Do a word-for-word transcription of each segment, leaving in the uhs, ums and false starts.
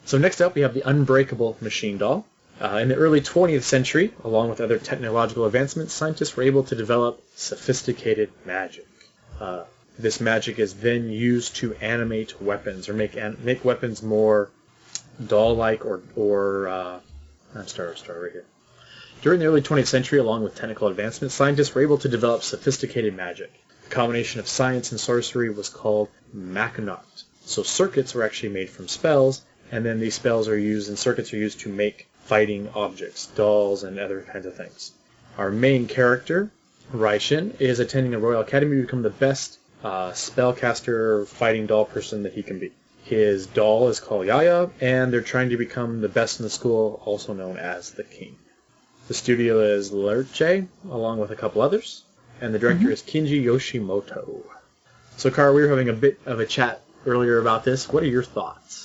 So next up, we have the Unbreakable Machine Doll. Uh, in the early twentieth century, along with other technological advancements, scientists were able to develop sophisticated magic. Uh, this magic is then used to animate weapons or make an- make weapons more doll-like or or uh, I'm sorry, start right here. During the early twentieth century, along with technical advancements, scientists were able to develop sophisticated magic. The combination of science and sorcery was called Mackinac. So circuits were actually made from spells, and then these spells are used and circuits are used to make fighting objects, dolls, and other kinds of things. Our main character, Raishin, is attending a Royal Academy to become the best uh, spellcaster fighting doll person that he can be. His doll is called Yaya, and they're trying to become the best in the school, also known as the King. The studio is Lerche, along with a couple others, and the director mm-hmm. is Kinji Yoshimoto. So, Cara, we were having a bit of a chat earlier about this. What are your thoughts?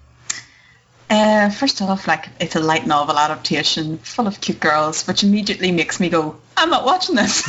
Uh, first off, like, it's a light novel adaptation full of cute girls, which immediately makes me go, I'm not watching this.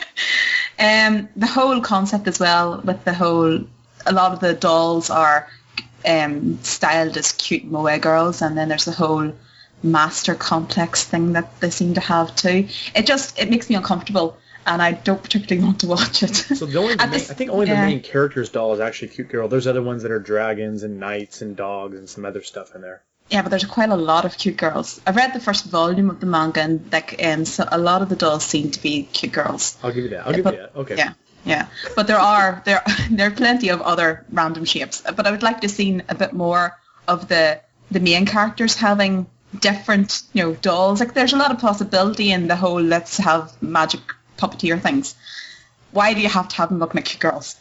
um, the whole concept as well, with the whole, a lot of the dolls are um, styled as cute moe girls, and then there's the whole master complex thing that they seem to have too. It just, it makes me uncomfortable, and I don't particularly want to watch it. So the only the main, this, I think only yeah. the main character's doll is actually a cute girl. There's other ones that are dragons and knights and dogs and some other stuff in there. Yeah, but there's quite a lot of cute girls. I've read the first volume of the manga, and like, um, so a lot of the dolls seem to be cute girls. I'll give you that. I'll give but, you that. Okay. Yeah, yeah. But there are there there are plenty of other random shapes. But I would like to see a bit more of the the main characters having different, you know, dolls. Like, there's a lot of possibility in the whole let's have magic puppeteer things. Why do you have to have them looking like cute girls?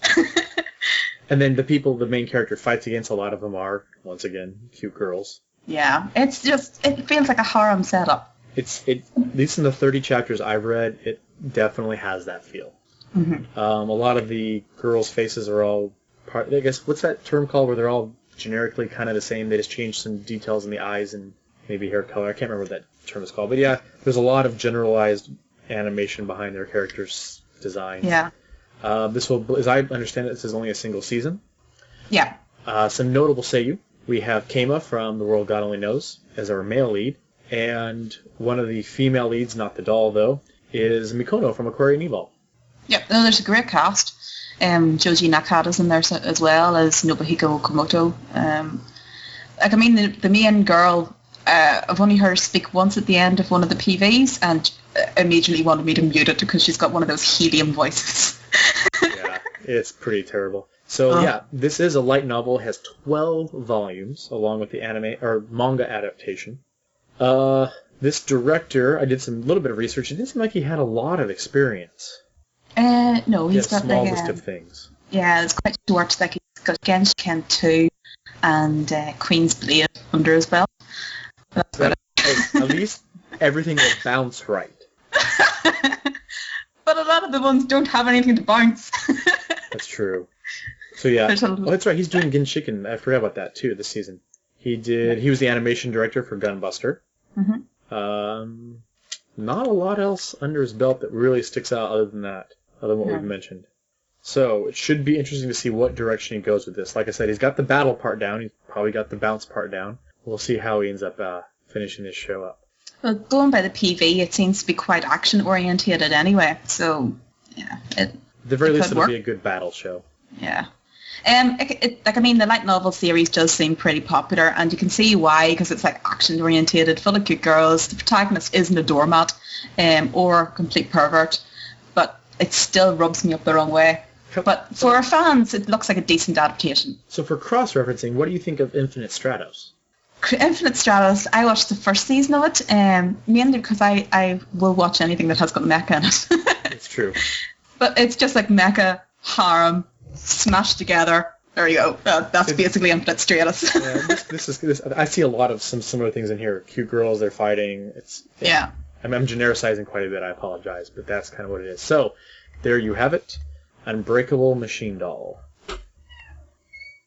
And then the people the main character fights against, a lot of them are, once again, cute girls. Yeah, it's just, it feels like a harem setup. It's, it, at least in the thirty chapters I've read, it definitely has that feel. Mm-hmm. Um, a lot of the girls' faces are all, part, I guess, what's that term called where they're all generically kind of the same? They just change some details in the eyes and maybe hair color. I can't remember what that term is called. But yeah, there's a lot of generalized animation behind their characters' designs. Yeah. Uh, this will, as I understand it, this is only a single season. Yeah. Uh, some notable seiyuu. We have Keima from The World God Only Knows as our male lead, and one of the female leads, not the doll though, is Mikono from Aquarian Evil. Yeah, no, there's a great cast. Um, Joji Nakata's in there as well as Nobuhiko Okamoto. Um, like, I mean, the, the main girl, uh, I've only heard her speak once at the end of one of the P Vs, and immediately wanted me to mute it because she's got one of those helium voices. Yeah, it's pretty terrible. So oh. yeah, this is a light novel. It has twelve volumes, along with the anime or manga adaptation. Uh, this director, I did some little bit of research. It didn't seem like he had a lot of experience. Uh, no, he's he got a small like, list um, of things. Yeah, it's quite short. Like, he's got Genshin two and uh, Queen's Blade under his belt. That's but, hey, at least everything will bounce right. But a lot of the ones don't have anything to bounce. That's true. So yeah, oh, that's right. He's doing Genshiken. I forgot about that too this season. He did. He was the animation director for Gunbuster. Mm-hmm. Um, not a lot else under his belt that really sticks out other than that, other than what yeah. we've mentioned. So it should be interesting to see what direction he goes with this. Like I said, he's got the battle part down. He's probably got the bounce part down. We'll see how he ends up uh, finishing this show up. Well, going by the P V, it seems to be quite action orientated anyway. So yeah, it. At the very it least, it'll work. be a good battle show. Yeah. Um, it, it, like I mean, the light novel series does seem pretty popular, and you can see why, because it's like action orientated, full of cute girls. The protagonist isn't a doormat, um, or a complete pervert, but it still rubs me up the wrong way. But for our fans, it looks like a decent adaptation. So for cross-referencing, what do you think of Infinite Stratos? Infinite Stratos, I watched the first season of it, um, mainly because I, I will watch anything that has got mecha in it. It's true. But it's just like mecha, harem, smashed together. There you go. Uh, that's it's, basically Infinite Stratos. Yeah, this, this is this. I see a lot of some similar things in here. Cute girls, they're fighting. It's yeah. yeah. I'm, I'm genericizing quite a bit. I apologize, but that's kind of what it is. So there you have it. Unbreakable Machine Doll.